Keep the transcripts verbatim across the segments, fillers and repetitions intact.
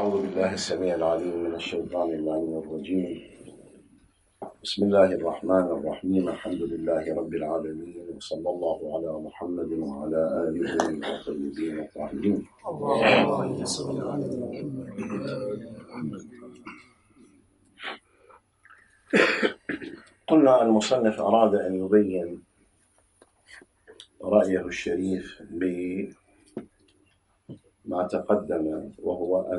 أعوذ بالله السميع العليم من الشيطان اللعين الرجيم. بسم الله الرحمن الرحيم. الحمد لله رب العالمين، وصلى الله على محمد وعلى آله الطيبين الطاهرين. اللهم صل على محمد. قلنا المصنف أراد أن يبين رأيه الشريف بما تقدم، وهو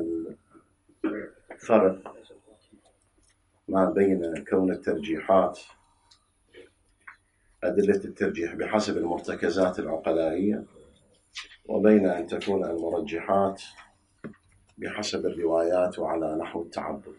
الفرق ما بين كون الترجيحات أدلة الترجيح بحسب المرتكزات العقلائية، وبين أن تكون المرجحات بحسب الروايات وعلى نحو التعبد.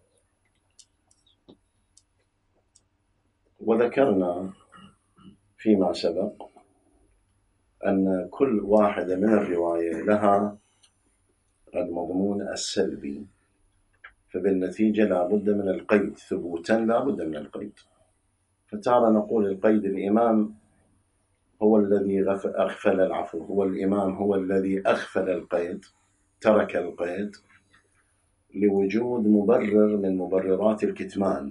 وذكرنا فيما سبق أن كل واحدة من الرواية لها المضمون السلبي، فبالنتيجة لا بد من القيد، ثبوتا لا بد من القيد. فتارة نقول القيد الإمام هو الذي أغفل العفو، هو الإمام هو الذي أغفل القيد، ترك القيد لوجود مبرر من مبررات الكتمان،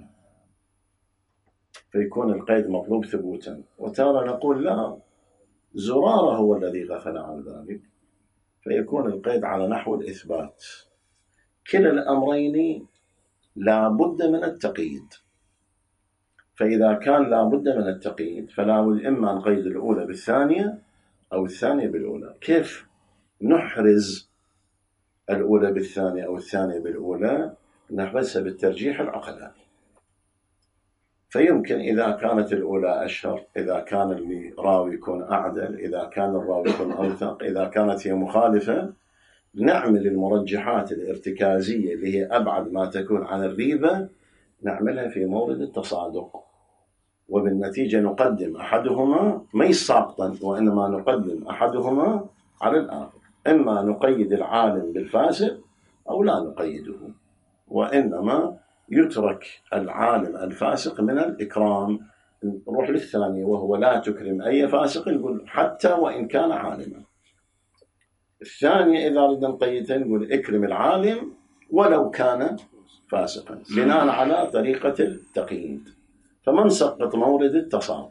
فيكون القيد مطلوب ثبوتا. وتارة نقول لا، زرارة هو الذي غفل عن ذلك، فيكون القيد على نحو الإثبات. كلا الأمرين لا بد من التقييد، فإذا كان لا بد من التقييد فلا بد إما نقيد الأولى بالثانية أو الثانية بالأولى. كيف نحرز الأولى بالثانية أو الثانية بالأولى؟ نحرزها بالترجيح العقلاني. فيمكن إذا كانت الأولى أشهر، إذا كان الراوي يكون أعدل، إذا كان الراوي يكون أوثق، إذا كانت هي مخالفة، نعمل المرجحات الارتكازية اللي هي أبعد ما تكون عن الريبة، نعملها في مورد التصادق، وبالنتيجة نقدم أحدهما ليس ساقطا، وإنما نقدم أحدهما على الآخر. إما نقيد العالم بالفاسق أو لا نقيده، وإنما يترك العالم الفاسق من الإكرام. نروح للثاني وهو لا تكرم أي فاسق، نقول حتى وإن كان عالما. الثانية إذا ردنا نقيدها نقول اكرم العالم ولو كان فاسقا، بناء على طريقة التقييد. فما نسقط مورد التصادق،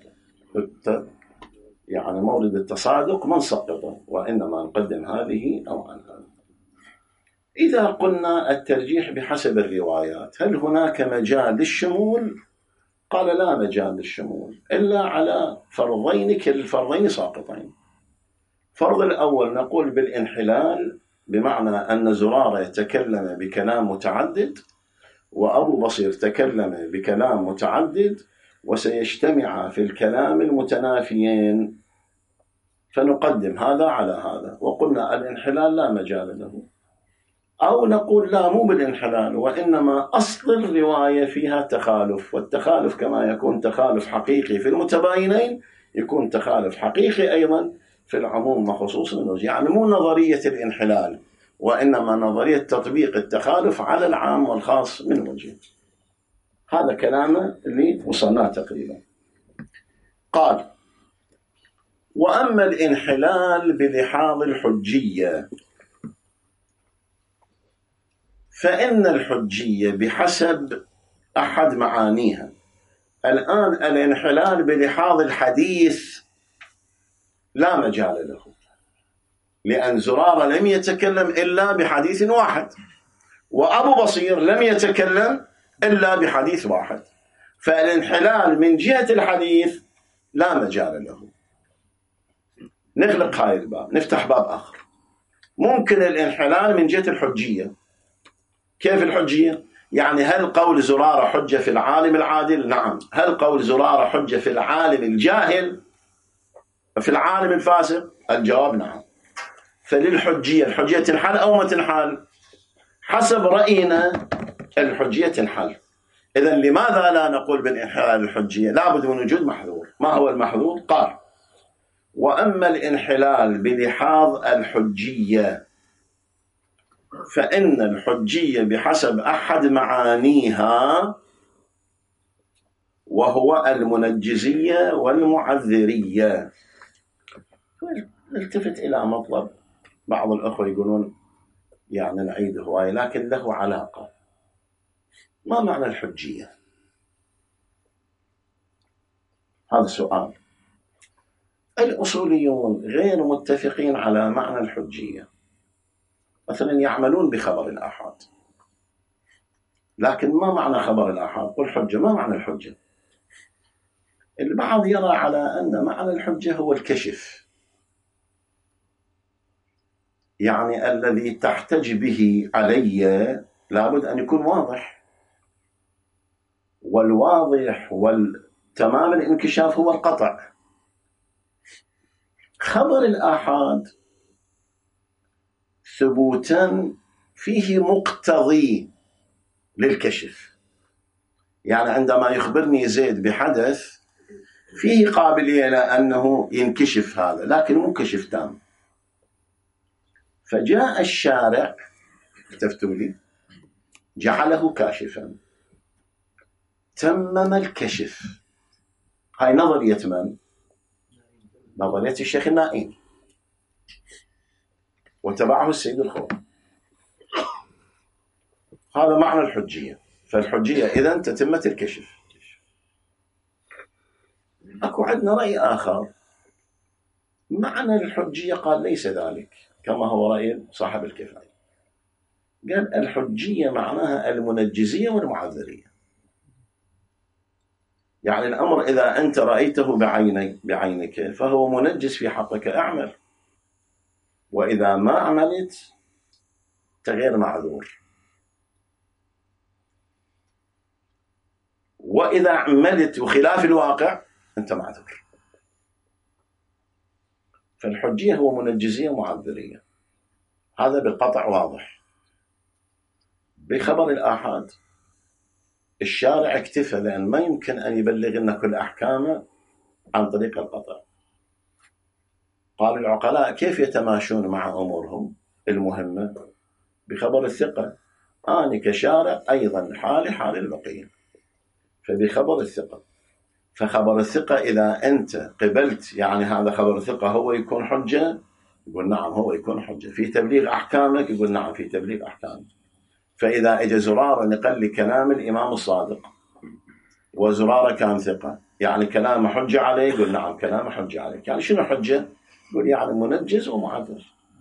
يعني مورد التصادق ما نسقطه، وإنما نقدم هذه أو عن هذه. إذا قلنا الترجيح بحسب الروايات، هل هناك مجال للشمول؟ قال لا مجال للشمول إلا على فرضين، كل الفرضين ساقطين. فرض الأول نقول بالانحلال، بمعنى أن زرارة تكلم بكلام متعدد وأبو بصير تكلم بكلام متعدد، وسيجتمع في الكلام المتنافيين، فنقدم هذا على هذا، وقلنا الانحلال لا مجال له. أو نقول لا، مو بالانحلال، وإنما أصل الرواية فيها تخالف، والتخالف كما يكون تخالف حقيقي في المتباينين يكون تخالف حقيقي أيضا في العموم وخصوص النزول. يعني مو نظرية الانحلال، وإنما نظرية تطبيق التخالف على العام والخاص من وجه. هذا كلامه اللي وصلناه تقريبا. قال: وأما الانحلال بلحاظ الحجية، فإن الحجية بحسب أحد معانيها. الآن الانحلال بلحاظ الحديث لا مجال له، لأن زرارة لم يتكلم إلا بحديث واحد، وأبو بصير لم يتكلم إلا بحديث واحد، فالانحلال من جهة الحديث لا مجال له. نغلق هاي الباب، نفتح باب آخر. ممكن الانحلال من جهة الحجية. كيف الحجية؟ يعني هل قول زرارة حجة في العالم العادل؟ نعم. هل قول زرارة حجة في العالم الجاهل، في العالم الفاسق؟ الجواب نعم. فللحجية الحجية تنحل أو ما تنحل؟ حسب رأينا الحجية تنحل. إذن لماذا لا نقول بالانحلال الحجية؟ لابد من وجود محذور. ما هو المحذور؟ قال: وأما الانحلال بلحاظ الحجية، فإن الحجية بحسب أحد معانيها، وهو المنجزية والمعذرية. نلتفت إلى مطلب بعض الأخوة يقولون يعني نعيد هواية لكن له علاقة. ما معنى الحجية؟ هذا سؤال. الأصوليون غير متفقين على معنى الحجية. مثلا يعملون بخبر الآحاد، لكن ما معنى خبر الآحاد؟ قل حجة، ما معنى الحجة؟ البعض يرى على أن معنى الحجة هو الكشف، يعني الذي تحتج به علي لابد أن يكون واضح، والواضح والتمام الانكشاف هو القطع. خبر الآحاد ثبوتا فيه مقتضي للكشف، يعني عندما يخبرني زيد بحدث فيه قابلية لأنه ينكشف هذا، لكن مو كشف تام. فجاء الشارع، اكتفتوا لي، جعله كاشفا، تمم الكشف. هاي نظرية من؟ نظرية الشيخ النائين، وتبعه السيد الخوئي. هذا معنى الحجية. فالحجية إذن تتمة الكشف. أكو عندنا رأي آخر، معنى الحجية قال ليس ذلك كما هو رأي صاحب الكفاية. قال الحجية معناها المنجزية والمعذرية، يعني الأمر إذا أنت رأيته بعيني بعينك فهو منجز في حقك، أعمل، وإذا ما عملت غير معذور، وإذا عملت وخلاف الواقع أنت معذور. فالحجية هو منجزية ومعذرية، هذا بالقطع واضح. بخبر الآحاد الشارع اكتفى، لأن ما يمكن أن يبلغ لنا كل أحكامه عن طريق القطع. قال العقلاء كيف يتماشون مع أمورهم المهمة؟ بخبر الثقة. أنا كشارع أيضا حالي حال البقية، فبخبر الثقة. فخبر الثقة إذا أنت قبلت يعني هذا خبر الثقة هو يكون حجة، يقول نعم هو يكون حجة في تبليغ أحكامك، يقول نعم في تبليغ أحكامك. فإذا اجى زرارة نقل لي كلام الإمام الصادق وزرارة كان ثقة، يعني كلام حجة عليه، يقول نعم كلام حجة عليك. يعني شنو حجة؟ يقول يعني منجز ومعذر.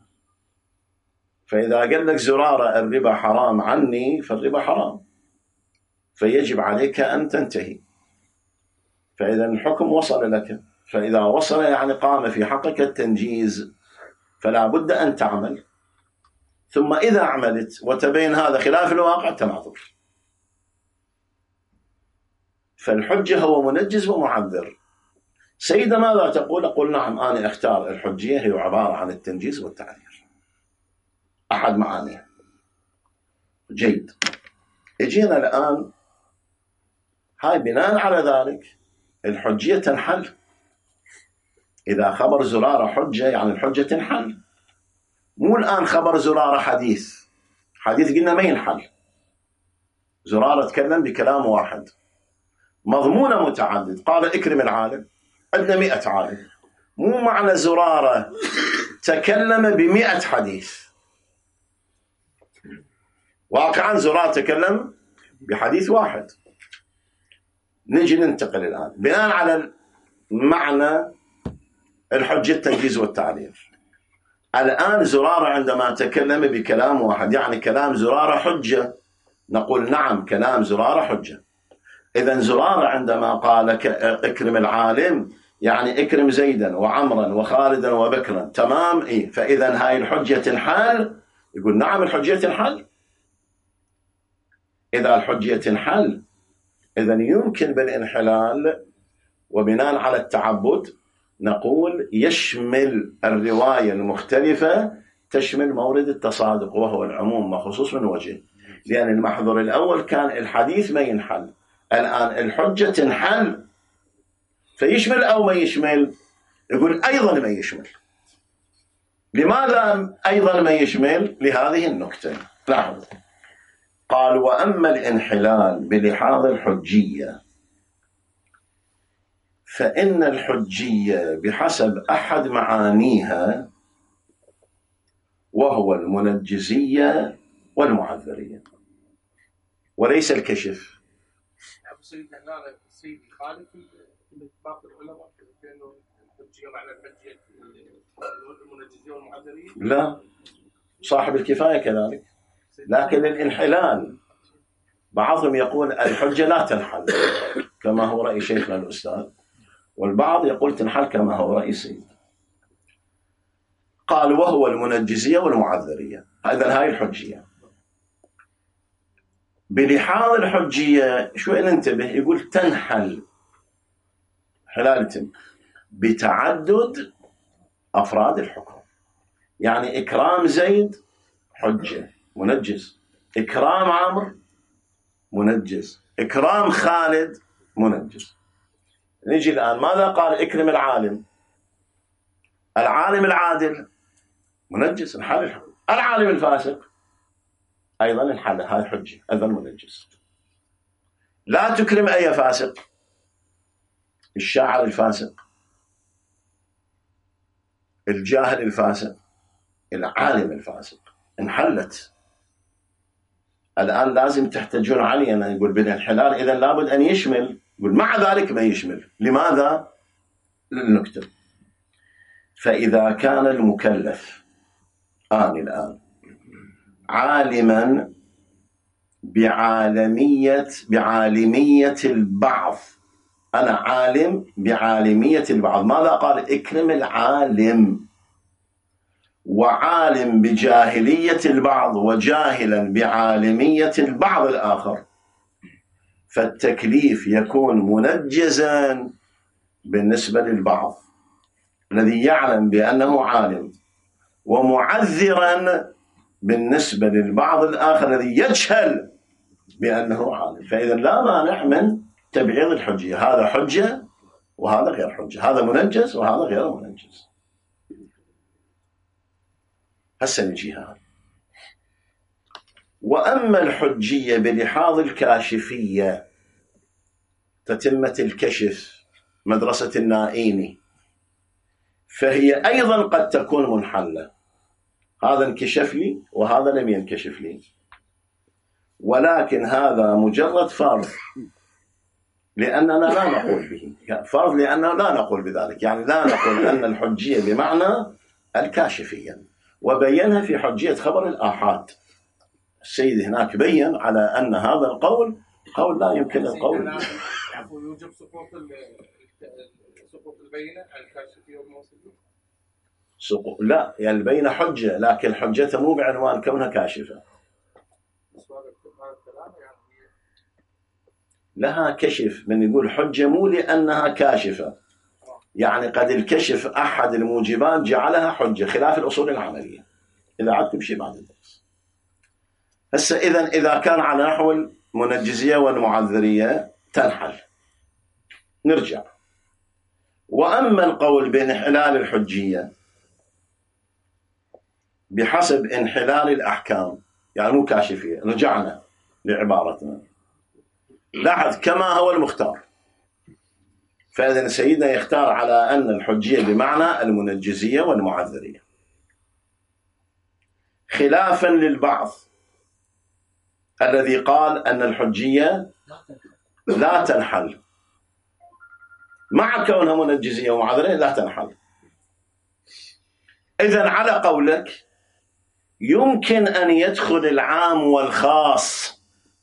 فإذا قال لك زرارة الربا حرام عني، فالربا حرام، فيجب عليك أن تنتهي. فإذا الحكم وصل لك، فإذا وصل يعني قام في حقك التنجيز، فلا بد أن تعمل. ثم إذا عملت وتبين هذا خلاف الواقع تمعذر. فالحجة هو منجز ومعذر. سيدة ماذا تقول؟ أقول نعم أنا أختار الحجية هي عبارة عن التنجيز والتعذير، أحد معانيها. جيد، اجينا الآن، هاي بناء على ذلك الحجية تنحل. إذا خبر زرارة حجة يعني الحجة تنحل. مو الآن خبر زرارة حديث، حديث قلنا ما ينحل. زرارة تكلم بكلام واحد، مضمونه متعدد، قال اكرم العالم، عندنا مئة عالم. مو معنى زرارة تكلم بمئة حديث. واقعا زرارة تكلم بحديث واحد. نجي ننتقل الآن بناء على معنى الحجة التنجيز والتعذير. الآن زرارة عندما تكلم بكلام واحد يعني كلام زرارة حجة، نقول نعم كلام زرارة حجة. إذن زرارة عندما قال اكرم العالم يعني اكرم زيدا وعمرا وخالدا وبكرا، تمام. إيه؟ فإذن هاي الحجة تنحل؟ يقول نعم الحجة تنحل. إذا الحجة تنحل إذن يمكن بالانحلال، وبناء على التعبد نقول يشمل الرواية المختلفة تشمل مورد التصادق، وهو العموم مخصوص من وجه، لأن المحظور الأول كان الحديث ما ينحل، الآن الحجة تنحل، فيشمل أو ما يشمل؟ يقول أيضا ما يشمل. لماذا أيضا ما يشمل؟ لهذه النكتة. لاحظ، قال وأما الانحلال بلحاظ الحجية فإن الحجية بحسب أحد معانيها وهو المنجزية والمعذرية وليس الكشف. أبو سيد هنا السيد يخالف باقي العلماء بأنه الحجية معنى الحجية المنجزية والمعذرية؟ لا، صاحب الكفاية كذلك، لكن الانحلال بعضهم يقول الحجة لا تنحل كما هو رأي شيخنا الأستاذ، والبعض يقول تنحل كما هو رأي سيد. قال وهو المنجزية والمعذرية، إذن هاي الحجية. بلحاظ الحجية شوي ننتبه، يقول تنحل حلالة بتعدد أفراد الحكم، يعني إكرام زيد حجة منجز، إكرام عمرو منجز، إكرام خالد منجز. نجي الآن ماذا قال؟ اكرم العالم، العالم العادل منجز، انحل الحكم. العالم الفاسق أيضا انحل، هذه حجة أيضا منجز. لا تكرم أي فاسق، الشاعر الفاسق، الجاهل الفاسق، العالم الفاسق، انحلت. الآن لازم تحتجون علي أنا يقول بالانحلال، إذا لابد أن يشمل، يقول مع ذلك ما يشمل. لماذا؟ لنكتب. فإذا كان المكلف آن الآن عالما بعالمية بعالمية البعض، أنا عالم بعالمية البعض، ماذا قال؟ اكرم العالم، وعالم بجاهلية البعض وجاهلا بعالمية البعض الآخر، فالتكليف يكون منجزا بالنسبة للبعض الذي يعلم بأنه عالم، ومعذرا بالنسبة للبعض الآخر الذي يجهل بأنه عالم. فإذا لا مانع من تبعيض الحجية، هذا حجة وهذا غير حجة، هذا منجز وهذا غير منجز. هسه نجي هذا. وأما الحجية بلحاظ الكاشفية، تتمة الكشف، مدرسة النائيني، فهي أيضا قد تكون منحلة، هذا انكشف لي وهذا لم ينكشف لي، ولكن هذا مجرد فرض لأننا لا نقول به، فرض لأننا لا نقول بذلك، يعني لا نقول أن الحجية بمعنى الكاشفية، وبينها في حجية خبر الآحاد. السيد هناك بين على أن هذا القول قول لا يمكن القول يوجب سقوط سقوط البينة الكاشفية والموصلية. سقوط لا، يعني البينة حجة، لكن حجتها مو بعنوان كونها كاشفة، لها كشف. من يقول حجة مو لأنها كاشفة، يعني قد الكشف أحد الموجبات جعلها حجة، خلاف الأصول العملية. إذا عدت بشيء بعد الدرس. هسه إذن إذا كان على نحو المنجزية والمعذرية تنحل. نرجع. وأما القول بانحلال الحجية بحسب انحلال الأحكام، يعني مو كاشفية، رجعنا لعبارتنا، لاحظ كما هو المختار. فإذن سيدنا يختار على أن الحجية بمعنى المنجزية والمعذرية، خلافا للبعض الذي قال أن الحجية لا تنحل، مع كونها منجزية ومعذرية لا تنحل. إذن على قولك يمكن أن يدخل العام والخاص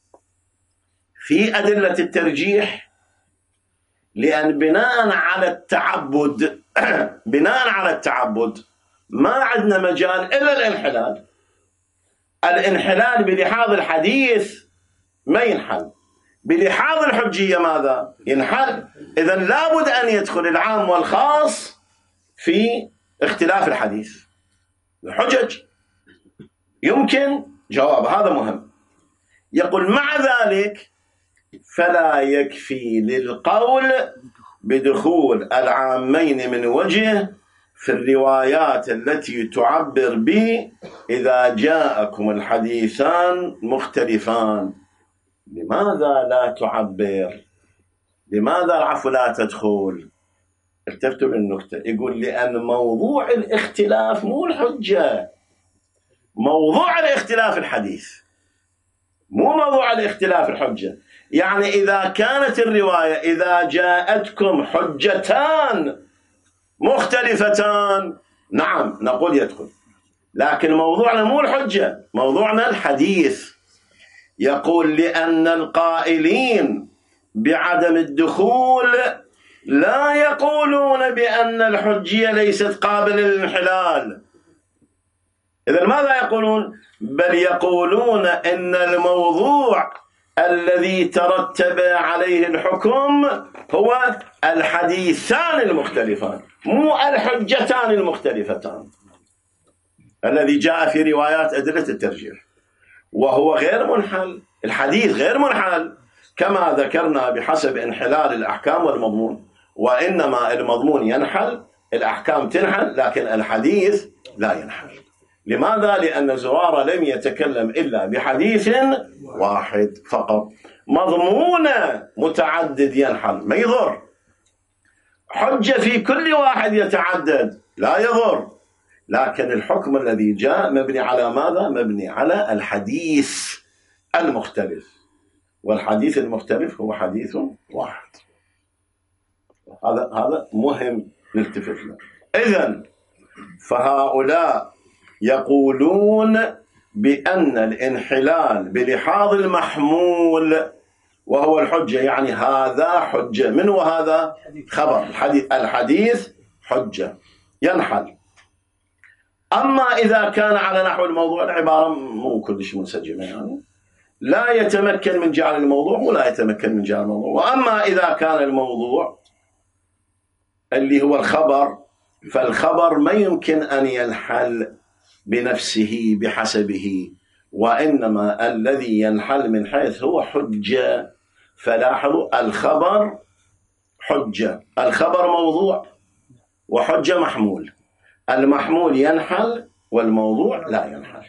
في أدلة الترجيح، لأن بناء على التعبد بناء على التعبد ما عندنا مجال إلا الانحلال. الانحلال بلحاظ الحديث ما ينحل، بلحاظ الحجية ماذا؟ ينحل. إذن لابد أن يدخل العام والخاص في اختلاف الحديث. الحجج يمكن جواب، هذا مهم. يقول مع ذلك فلا يكفي للقول بدخول العامين من وجه في الروايات التي تعبر به إذا جاءكم الحديثان مختلفان. لماذا لا تعبر؟ لماذا العفو لا تدخل؟ التفتوا للنكتة. يقول لأن موضوع الاختلاف مو الحجة، موضوع الاختلاف الحديث، مو موضوع الاختلاف الحجة. يعني إذا كانت الرواية إذا جاءتكم حجتان مختلفتان نعم نقول يدخل، لكن موضوعنا مو الحجة، موضوعنا الحديث. يقول لأن القائلين بعدم الدخول لا يقولون بأن الحجية ليست قابلة للانحلال. إذن ماذا يقولون؟ بل يقولون إن الموضوع الذي ترتب عليه الحكم هو الحديثان المختلفان، مو الحجتان المختلفتان، الذي جاء في روايات أدلة الترجيح، وهو غير منحل. الحديث غير منحل كما ذكرنا بحسب انحلال الأحكام والمضمون، وإنما المضمون ينحل، الأحكام تنحل، لكن الحديث لا ينحل. لماذا؟ لأن زرارة لم يتكلم إلا بحديث واحد فقط، مضمون متعدد ينحل ما يضر، حجة في كل واحد يتعدد لا يضر، لكن الحكم الذي جاء مبني على ماذا؟ مبني على الحديث المختلف، والحديث المختلف هو حديث واحد. هذا هذا مهم نلتفت له. إذن فهؤلاء يقولون بأن الانحلال بلحاظ المحمول وهو الحجة، يعني هذا حجة، من وهذا خبر، الحديث, الحديث حجة ينحل. أما إذا كان على نحو الموضوع، العبارة مو كلش منسجمة، يعني لا يتمكن من جعل الموضوع ولا يتمكن من جعل الموضوع. وأما إذا كان الموضوع اللي هو الخبر، فالخبر ما يمكن أن ينحل بنفسه بحسبه، وإنما الذي ينحل من حيث هو حجة. فلاحظوا الخبر حجة، الخبر موضوع، وحجة محمول، المحمول ينحل والموضوع لا ينحل.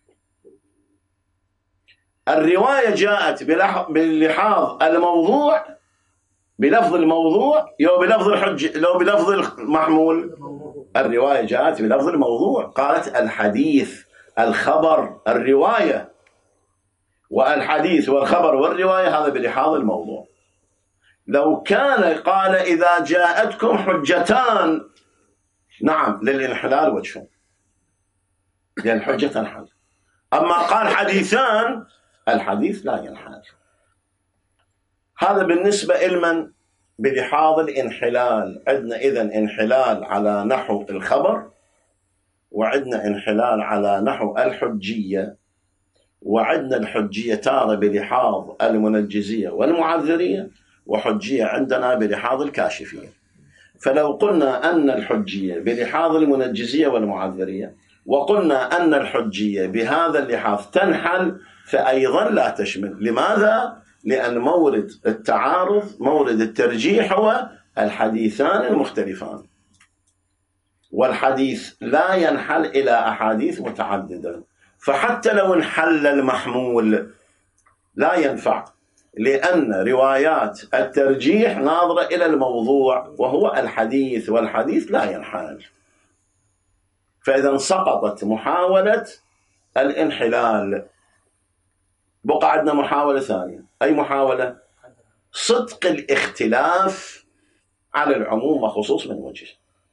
الرواية جاءت بلحاظ الموضوع بلفظ الموضوع لو بلفظ الحج لو بلفظ المحمول. الرواية جاءت بلفظ الموضوع، قالت الحديث الخبر الرواية، والحديث والخبر والرواية هذا بلحاظ الموضوع. لو كان قال إذا جاءتكم حجتان نعم للانحلال وجه، لأن الحجة تنحل. أما قال حديثان الحديث لا ينحل. هذا بالنسبة لمن بلحاظ الانحلال. عندنا إذن انحلال على نحو الخبر، وعندنا انحلال على نحو الحجية، وعندنا الحجية تارة بلحاظ المنجزية والمعذرية، وحجية عندنا بلحاظ الكاشفية. فلو قلنا أن الحجية بلحاظ المنجزية والمعذرية، وقلنا أن الحجية بهذا اللحاظ تنحل، فأيضا لا تشمل. لماذا؟ لأن مورد التعارض، مورد الترجيح هو الحديثان المختلفان، والحديث لا ينحل إلى أحاديث متعددة. فحتى لو انحل المحمول لا ينفع، لأن روايات الترجيح ناظرة إلى الموضوع وهو الحديث، والحديث لا ينحل. فإذا سقطت محاولة الانحلال. بقى عندنا محاولة ثانية. أي محاولة؟ صدق الاختلاف على العموم وخصوص من وجه.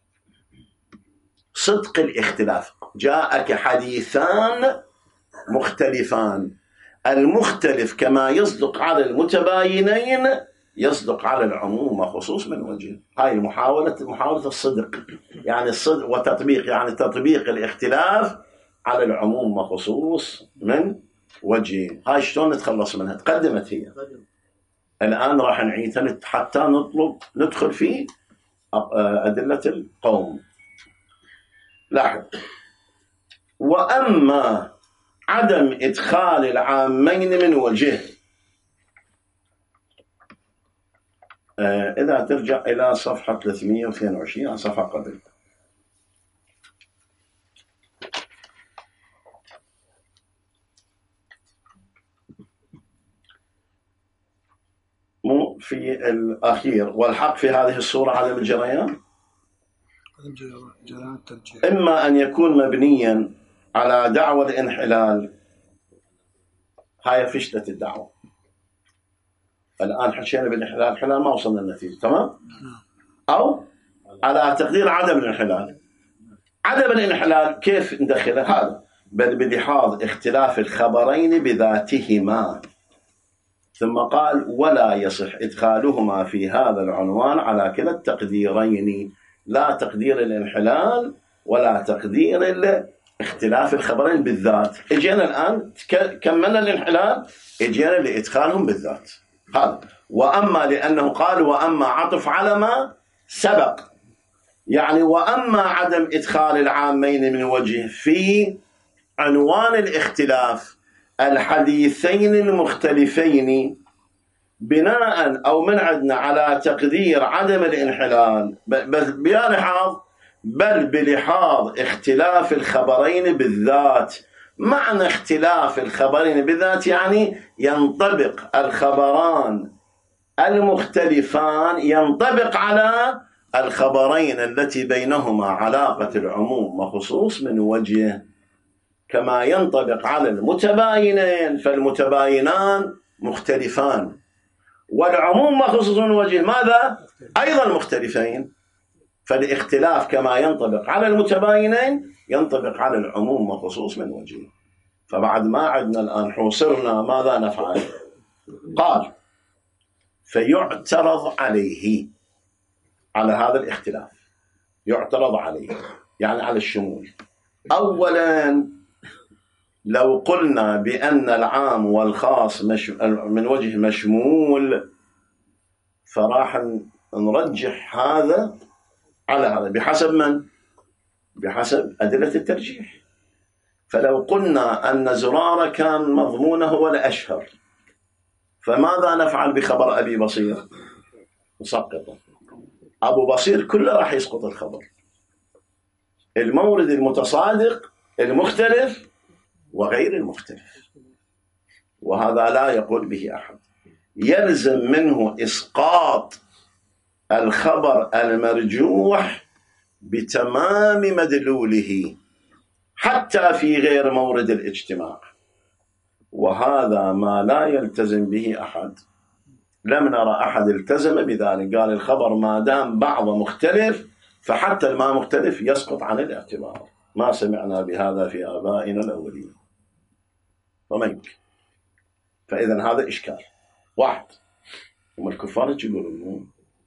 صدق الاختلاف، جاءك حديثان مختلفان، المختلف كما يصدق على المتباينين يصدق على العموم وخصوص من وجه. هاي المحاولة محاولة الصدق، يعني الصدق وتطبيق، يعني تطبيق الاختلاف على العموم وخصوص من وجه. هاي شلون نتخلص منها؟ تقدمت هي، الآن راح نعيدها حتى نطلب ندخل في أدلة القوم. لاحظ، وأما عدم إدخال العامين من وجه، إذا ترجع إلى صفحة ثلاثمئة واثنين وعشرين صفحة قبل، مو في الأخير، والحق في هذه الصورة عدم الجريان، إما أن يكون مبنيا على دعوى الانحلال، هاي فشلت الدعوة. الآن حكينا بالانحلال، الانحلال ما وصلنا النتيجة، تمام؟ أو على تقدير عدم الانحلال. عدم الانحلال كيف ندخله؟ هذا بل بلحاظ اختلاف الخبرين بذاتهما. ثم قال ولا يصح إدخالهما في هذا العنوان على كلا التقديرين، لا تقدير الانحلال ولا تقدير اختلاف الخبرين بالذات. اجينا الآن كملنا الانحلال، اجينا لإدخالهم بالذات. هذا وأما لأنه قال وأما عطف على ما سبق، يعني وأما عدم إدخال العامين من وجه في عنوان الاختلاف الحديثين المختلفين بناء أو من عندنا على تقدير عدم الانحلال بلحاظ بل بلحاظ اختلاف الخبرين بالذات. معنى اختلاف الخبرين بالذات يعني ينطبق الخبران المختلفان ينطبق على الخبرين التي بينهما علاقة العموم وخصوص من وجه، كما ينطبق على المتباينين، فالمتباينان مختلفان، والعموم وخصوص من وجه ماذا؟ أيضا مختلفين. فالاختلاف كما ينطبق على المتباينين ينطبق على العموم وخصوص من وجه. فبعد ما عدنا الآن حوصرنا ماذا نفعل؟ قال فيعترض عليه، على هذا الاختلاف يعترض عليه يعني على الشمول. أولا لو قلنا بأن العام والخاص مش من وجه مشمول فراح نرجح هذا على هذا بحسب من؟ بحسب أدلة الترجيح. فلو قلنا أن زرارة كان مضمونه هو الأشهر، فماذا نفعل بخبر أبي بصير؟ نسقطه. أبو بصير كله راح يسقط الخبر. المورد المتصادق المختلف وغير المختلف، وهذا لا يقول به أحد. يلزم منه إسقاط الخبر المرجوح بتمام مدلوله حتى في غير مورد الاجتماع، وهذا ما لا يلتزم به أحد. لم نرى أحد التزم بذلك، قال الخبر ما دام بعض مختلف فحتى الما مختلف يسقط عن الاعتبار. ما سمعنا بهذا في آبائنا الأولين وما يمكن. فإذا هذا إشكال واحد، هم الكفار يقولون.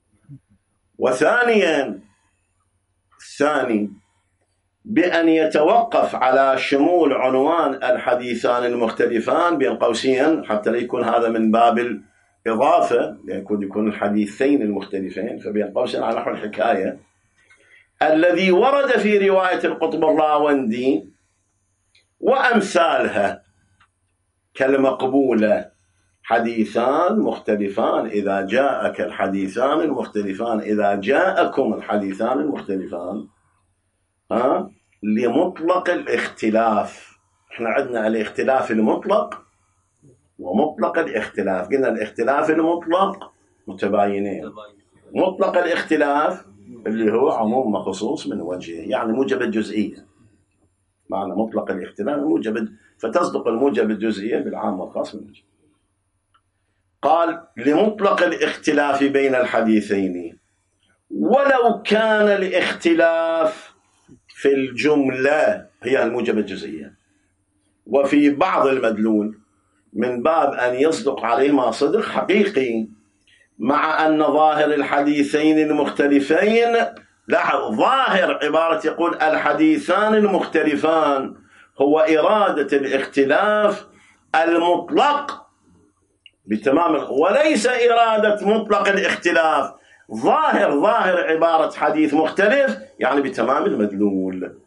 وثانيا الثاني بأن يتوقف على شمول عنوان الحديثان المختلفان بين قوسين حتى لا يكون هذا من باب الإضافة، يكون يكون الحديثين المختلفين فبين قوسين على نحو الحكاية الذي ورد في رواية القطب الراوندي وأمثالها كالمقبولة حديثان مختلفان إذا جاءك الحديثان المختلفان إذا جاءكم الحديثان المختلفان ها لمطلق الاختلاف. احنا عندنا الاختلاف المطلق ومطلق الاختلاف. قلنا الاختلاف المطلق متباينين، مطلق الاختلاف اللي هو عموم وخصوص من وجهه، يعني موجب الجزئية. معنى مطلق الاختلاف موجب، فتصدق الموجب الجزئية بالعام والخاص من وجهه. قال لمطلق الاختلاف بين الحديثين ولو كان الاختلاف في الجملة هي الموجب الجزئية وفي بعض المدلول من باب أن يصدق عليهما صدق حقيقي، مع أن ظاهر الحديثين المختلفين، لاحظ ظاهر عبارة يقول الحديثان المختلفان هو إرادة الاختلاف المطلق بتمام، وليس إرادة مطلق الاختلاف. ظاهر ظاهر عبارة حديث مختلف يعني بتمام المدلول.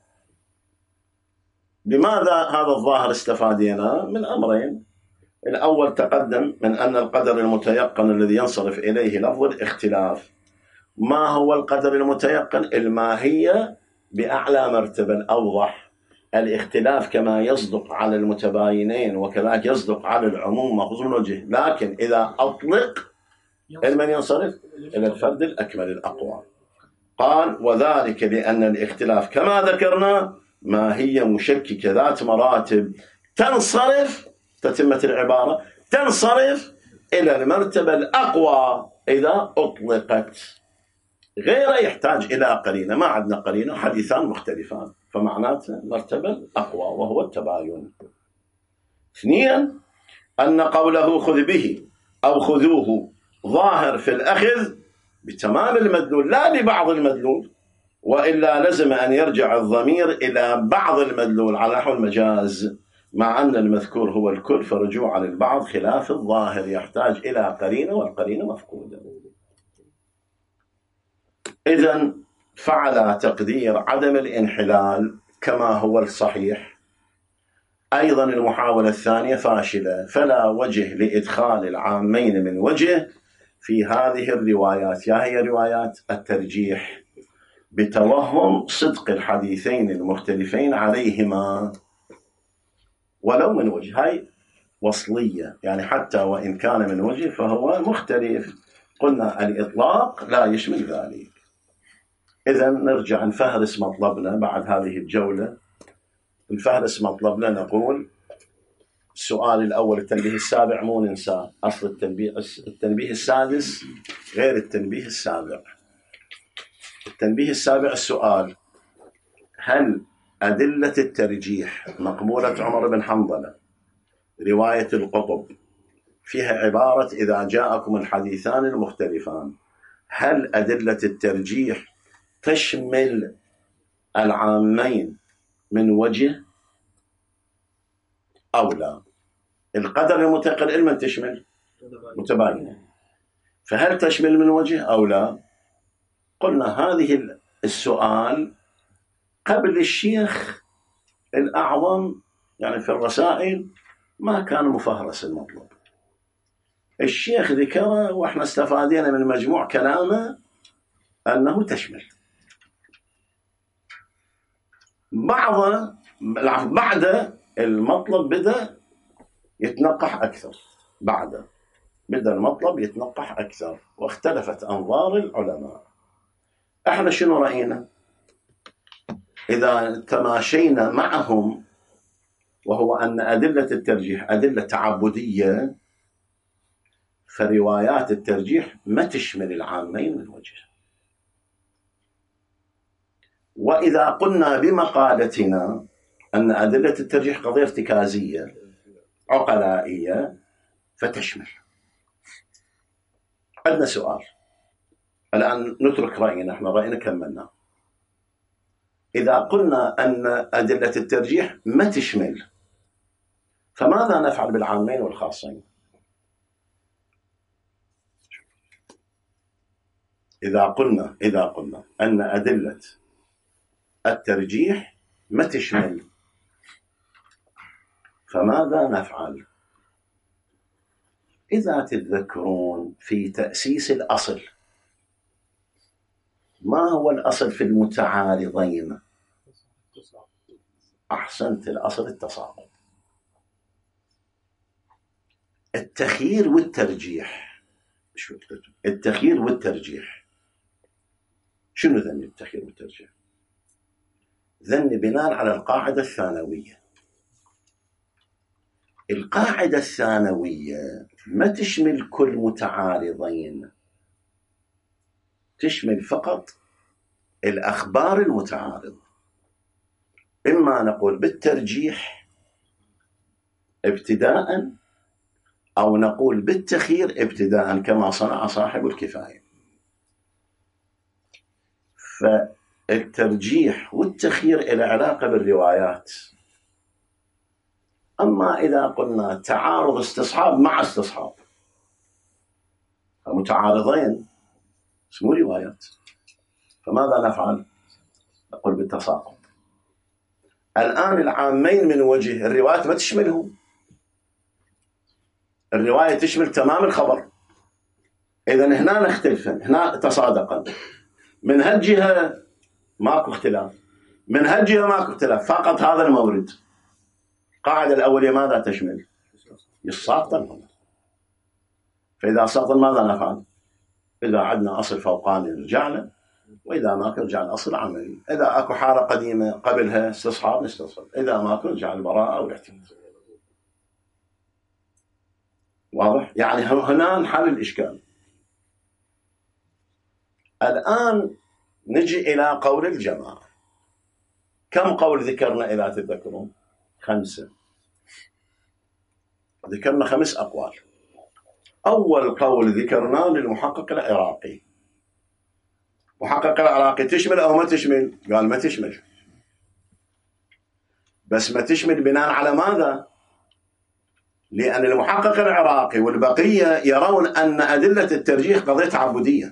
لماذا هذا الظاهر استفادنا؟ من أمرين. الأول تقدم من أن القدر المتيقن الذي ينصرف إليه لفظ الاختلاف. ما هو القدر المتيقن؟ الماهية بأعلى مرتبة الأوضح. الاختلاف كما يصدق على المتباينين وكذلك يصدق على العموم مخصوص من وجه، لكن إذا أطلق من ينصرف إلى الفرد الأكمل الأقوى. قال وذلك لأن الاختلاف كما ذكرنا ماهية مشككة ذات مراتب تنصرف، تتمة العبارة، تنصرف إلى المرتبة الأقوى إذا أطلقت، غير يحتاج إلى قرينة. ما عندنا قرينة، حديثان مختلفان، فمعناته المرتبة الأقوى وهو التباين. اثنين، أن قوله خذ به أو خذوه ظاهر في الأخذ بتمام المدلول لا ببعض المدلول، وإلا لزم أن يرجع الضمير إلى بعض المدلول على نحو المجاز، مع أن المذكور هو الكل، فرجوع للبعض خلاف الظاهر يحتاج إلى قرينة، والقرينة مفقودة. إذن فعلى تقدير عدم الانحلال كما هو الصحيح، أيضا المحاولة الثانية فاشلة، فلا وجه لإدخال العامين من وجه في هذه الروايات. يا هي روايات الترجيح بتوهم صدق الحديثين المختلفين عليهما ولو من وجه، هاي وصلية، يعني حتى وإن كان من وجه فهو مختلف. قلنا الإطلاق لا يشمل ذلك. إذن نرجع نفهرس مطلبنا بعد هذه الجولة. نفهرس مطلبنا، نقول السؤال الأول التنبيه السابع مو ننسى، أصل التنبيه التنبيه السادس غير التنبيه السابع. التنبيه السابع السؤال: هل أدلة الترجيح مقبولة عمر بن حنظلة رواية القطب فيها عبارة إذا جاءكم الحديثان المختلفان، هل أدلة الترجيح تشمل العامين من وجه أو لا؟ القدر المتقل علما تشمل متباينة، فهل تشمل من وجه أو لا؟ قلنا هذه السؤال قبل الشيخ الأعظم، يعني في الرسائل ما كان مفهرس المطلب، الشيخ ذكره وإحنا استفادنا من مجموع كلامه أنه تشمل. بعض بعد المطلب بدأ يتنقح أكثر، بعد بدأ المطلب يتنقح أكثر واختلفت أنظار العلماء. احنا شنو رأينا؟ إذا تماشينا معهم، وهو أن أدلة الترجيح أدلة تعبدية، فروايات الترجيح ما تشمل العامين من وجه. وإذا قلنا بمقالتنا أن أدلة الترجيح قضية ارتكازية عقلائية فتشمل. عندنا سؤال الآن، نترك رأينا، احنا رأينا كملنا. إذا قلنا أن أدلة الترجيح ما تشمل، فماذا نفعل بالعامين والخاصين؟ إذا قلنا إذا قلنا أن أدلة الترجيح ما تشمل، فماذا نفعل؟ إذا تتذكرون في تأسيس الأصل، ما هو الأصل في المتعارضين؟ أحسنت، الأصل التصاقض. التخيير والترجيح، التخيير والترجيح شنو ذنب التخيير والترجيح؟ ذنب بناء على القاعدة الثانوية. القاعدة الثانوية ما تشمل كل متعارضين، تشمل فقط الأخبار المتعارضة. إما نقول بالترجيح ابتداء، أو نقول بالتخيير ابتداء كما صنع صاحب الكفاية. فالترجيح والتخيير إلى علاقة بالروايات. أما إذا قلنا تعارض استصحاب مع استصحاب، فمتعارضين اسمه روايات، فماذا نفعل؟ نقول بالتساقط. الآن العامين من وجه، الروايات ما تشملهم، الرواية تشمل تمام الخبر. إذن هنا نختلف، هنا تصادقا، من هالجهة ماكو اختلاف، من هالجهة ماكو اختلاف، فقط هذا المورد. القاعدة الأولية ماذا تشمل؟ يساقطا. فإذا سقط ماذا نفعل؟ إذا عندنا أصل فوقاني نرجع له، وإذا ماكو يرجع الأصل عملي. إذا أكو حالة قديمة قبلها استصحاب نستصحب، إذا ماكو يرجع البراءة والاحتمال. واضح؟ يعني هنا نحل الإشكال. الآن نجي إلى قول الجماعة. كم قول ذكرنا إذا تتذكرون؟ خمسة. ذكرنا خمس أقوال. أول قول ذكرناه للمحقق العراقي. محقق العراقي تشمل أو ما تشمل؟ قال ما تشمل. بس ما تشمل بناء على ماذا؟ لأن المحقق العراقي والبقية يرون أن أدلة الترجيح قضية تعبدية،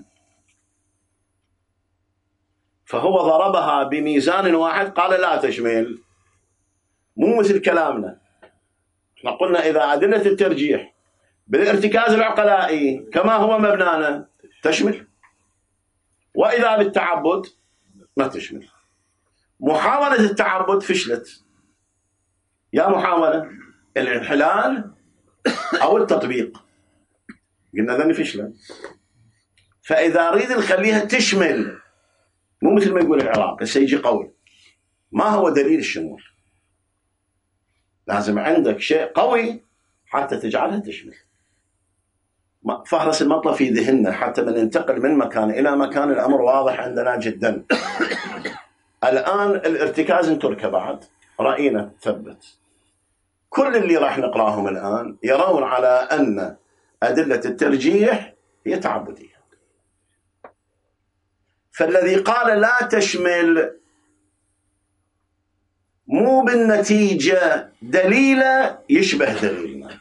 فهو ضربها بميزان واحد قال لا تشمل. مو مثل كلامنا، احنا قلنا إذا أدلة الترجيح بالارتكاز العقلائي كما هو مبنانا تشمل، وإذا بالتعبد ما تشمل. محاولة التعبد فشلت. يا محاولة الانحلال أو التطبيق، قلنا ذني فشلت. فإذا أريد نخليها تشمل، مو مثل ما يقول العراق سيجي قول. ما هو دليل الشمول؟ لازم عندك شيء قوي حتى تجعلها تشمل. فهرس المطلب في ذهننا حتى من ننتقل من مكان إلى مكان. الأمر واضح عندنا جدا. الآن الارتكاز انترك بعد رأينا تثبت. كل اللي راح نقراهم الآن يرون على أن أدلة الترجيح هي تعبدية. فالذي قال لا تشمل مو بالنتيجة دليله يشبه دليلنا.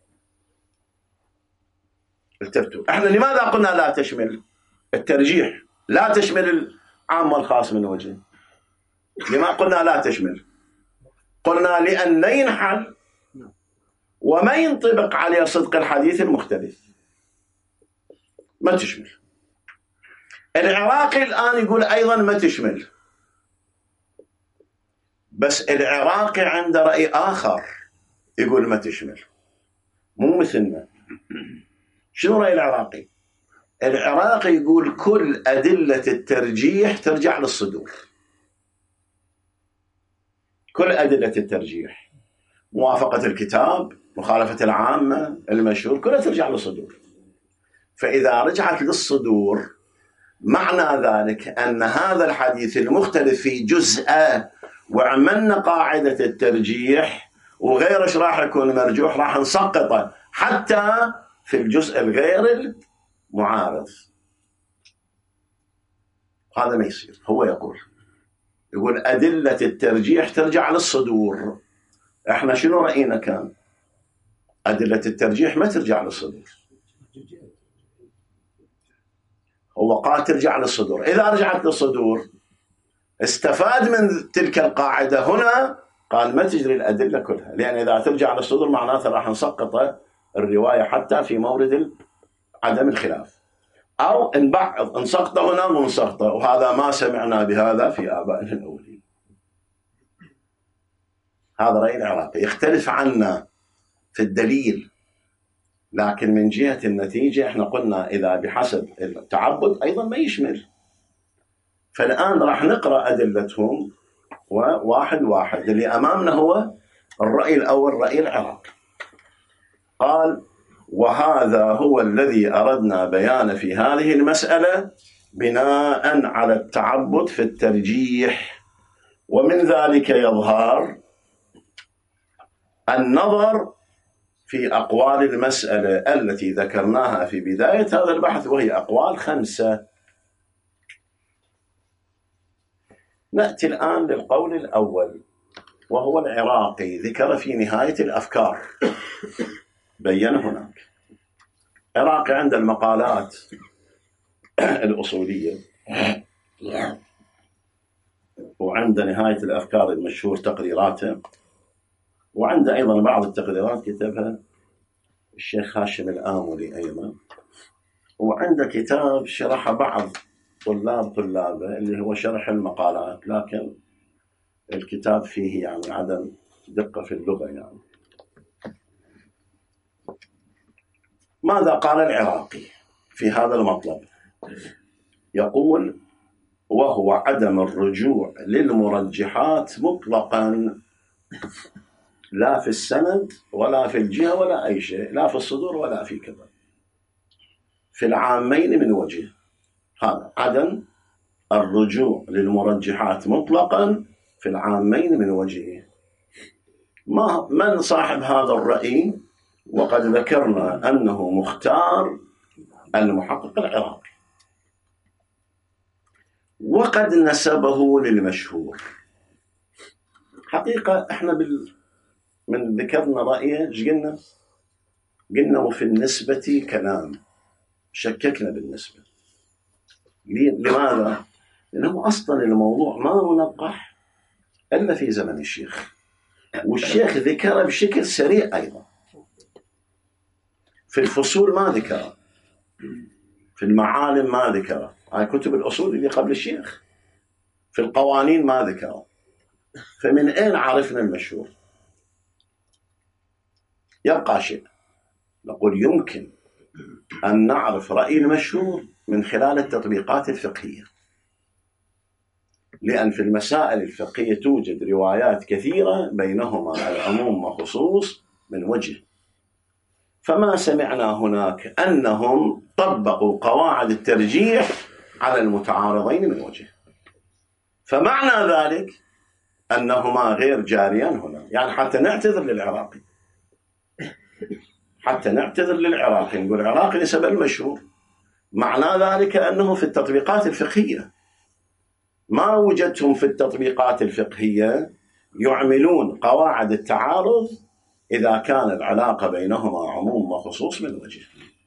التفتوا احنا لماذا قلنا لا تشمل الترجيح؟ لا تشمل العام والخاص من وجه. لما قلنا لا تشمل؟ قلنا لأن لا ينحل وما ينطبق عليه صدق الحديث المختلف، ما تشمل. العراقي الآن يقول أيضا ما تشمل، بس العراقي عنده رأي آخر يقول ما تشمل، مو مثلنا. شنو رأي العراقي؟ العراقي يقول كل أدلة الترجيح ترجع للصدور. كل أدلة الترجيح، موافقة الكتاب، مخالفة العامة، المشهور، كلها ترجع للصدور. فإذا رجعت للصدور معنى ذلك أن هذا الحديث المختلف في جزءه وعملنا قاعدة الترجيح وغيرش راح يكون مرجوح، راح نسقطه حتى في الجزء الغير المعارض. هذا ما يصير. هو يقول يقول أدلة الترجيح ترجع للصدور. احنا شنو رأينا كان؟ أدلة الترجيح ما ترجع للصدور. هو قال ترجع للصدور. إذا رجعت للصدور استفاد من تلك القاعدة. هنا قال ما تجري الأدلة كلها، لأن إذا ترجع للصدور معناته راح نسقط الرواية حتى في مورد عدم الخلاف، أو نبعض نسقط هنا ونسقط، وهذا ما سمعنا بهذا في آبائنا الأولين. هذا رأي العراقي يختلف عنا في الدليل، لكن من جهة النتيجة احنا قلنا إذا بحسب التعبد أيضا ما يشمل. فالآن راح نقرأ أدلتهم وواحد واحد. اللي أمامنا هو الرأي الأول، رأي العراقي. قال وهذا هو الذي أردنا بيانه في هذه المسألة بناء على التعبد في الترجيح، ومن ذلك يظهر النظر في أقوال المسألة التي ذكرناها في بداية هذا البحث، وهي أقوال خمسة. نأتي الآن للقول الأول وهو العراقي. ذكر في نهاية الأفكار، بين هناك عراقي عند المقالات الأصولية، وعند نهاية الأفكار المشهور تقريراته، وعند أيضا بعض التقريرات كتبها الشيخ هاشم الآملي أيضا، وعند كتاب شرح بعض طلاب طلابه اللي هو شرح المقالات، لكن الكتاب فيه يعني عدم دقة في اللغة. يعني ماذا قال العراقي في هذا المطلب؟ يقول وهو عدم الرجوع للمرجحات مطلقا، لا في السند ولا في الجهة ولا أي شيء، لا في الصدور ولا في كذا، في العامين من وجه. هذا عدم الرجوع للمرجحات مطلقا في العامين من وجهه. ما من صاحب هذا الرأي؟ وقد ذكرنا أنه مختار المحقق العراقي، وقد نسبه للمشهور. حقيقة احنا بال... من ذكرنا رأيه ايش قلنا؟ قلنا وفي النسبة كلام، شككنا بالنسبة. لماذا؟ لأنه أصلا الموضوع ما منقح إلا في زمن الشيخ، والشيخ ذكره بشكل سريع أيضا. في الفصول ما ذكره، في المعالم ما ذكره، هاي كتب الأصول اللي قبل الشيخ. في القوانين ما ذكره. فمن أين عرفنا المشهور؟ يبقى شيء نقول يمكن أن نعرف رأي المشهور من خلال التطبيقات الفقهية، لأن في المسائل الفقهية توجد روايات كثيرة بينهما العموم وخصوص من وجه، فما سمعنا هناك أنهم طبقوا قواعد الترجيح على المتعارضين من وجه. فمعنى ذلك أنهما غير جاريان هنا. يعني حتى نعتذر للعراقي، حتى نعتذر للعراقي نقول العراقي نسب المشهور، معنى ذلك أنه في التطبيقات الفقهية ما وجدتهم في التطبيقات الفقهية يعملون قواعد التعارض إذا كان العلاقة بينهما عموم وخصوص من وجه.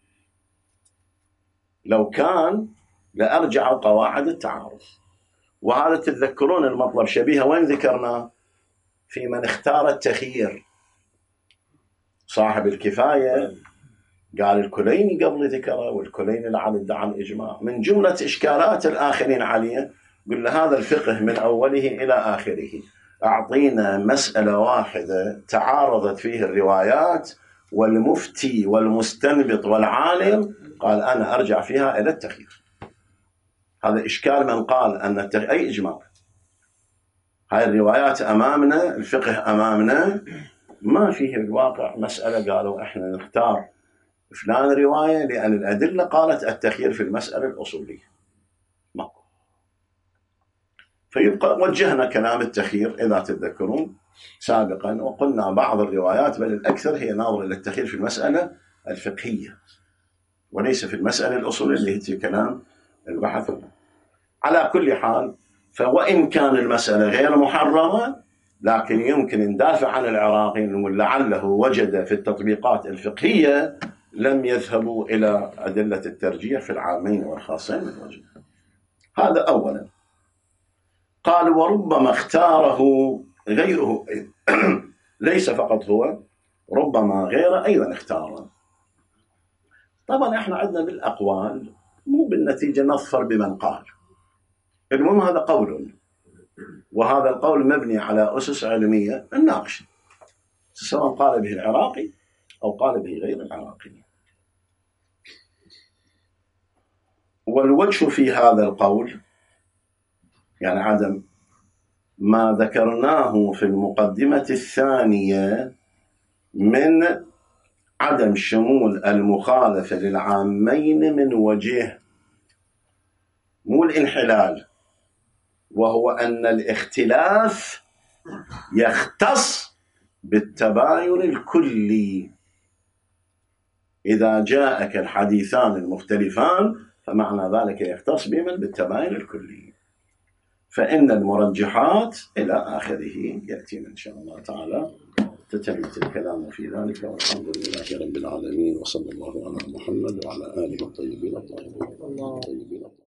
لو كان لأرجعوا قواعد التعارض. وهذا تتذكرون المطلب شبيه وين ذكرنا؟ في من اختار التخيير. صاحب الكفاية قال الكليني قبل ذكره، والكليني لعل ادعى الإجماع. من جملة إشكالات الآخرين عليه قلنا هذا الفقه من أوله إلى آخره أعطينا مسألة واحدة تعارضت فيه الروايات والمفتي والمستنبط والعالم قال أنا أرجع فيها إلى التخيير. هذا إشكال من قال أن التخيير أي إجماع. هاي الروايات أمامنا، الفقه أمامنا، ما فيه الواقع مسألة قالوا إحنا نختار فلان رواية لأن الأدلة قالت التخيير في المسألة الأصولية. ما فيبقى وجهنا كلام التخيير إذا تتذكرون سابقا، وقلنا بعض الروايات بل الأكثر هي ناظرة إلى التخيير في المسألة الفقهية وليس في المسألة الأصولية اللي هي كلام البحث. على كل حال، فوإن كان المسألة غير محرمة لكن يمكن ندافع عن العراقي ولعله وجد في التطبيقات الفقهية لم يذهبوا إلى أدلة الترجيح في العامين والخاصين من وجه. هذا أولا. قال وربما اختاره غيره ليس فقط هو، ربما غيره أيضا اختاره. طبعا احنا عندنا بالأقوال مو بالنتيجة نظفر بمن قال، المهم هذا قول، وهذا القول مبني على أسس علمية الناقشة سواء قال به العراقي أو قال به غير العراقي. والوجه في هذا القول يعني عدم ما ذكرناه في المقدمة الثانية من عدم شمول المخالفة للعامين من وجه، مو الانحلال، وهو أن الاختلاف يختص بالتباين الكلي. إذا جاءك الحديثان المختلفان فمعنى ذلك يختص بمن بالتباين الكلي. فإن المرجحات إلى آخره يأتينا إن شاء الله تعالى تتمت الكلام في ذلك. والحمد لله رب العالمين، وصلى الله على محمد وعلى آله الطيبين الطاهرين.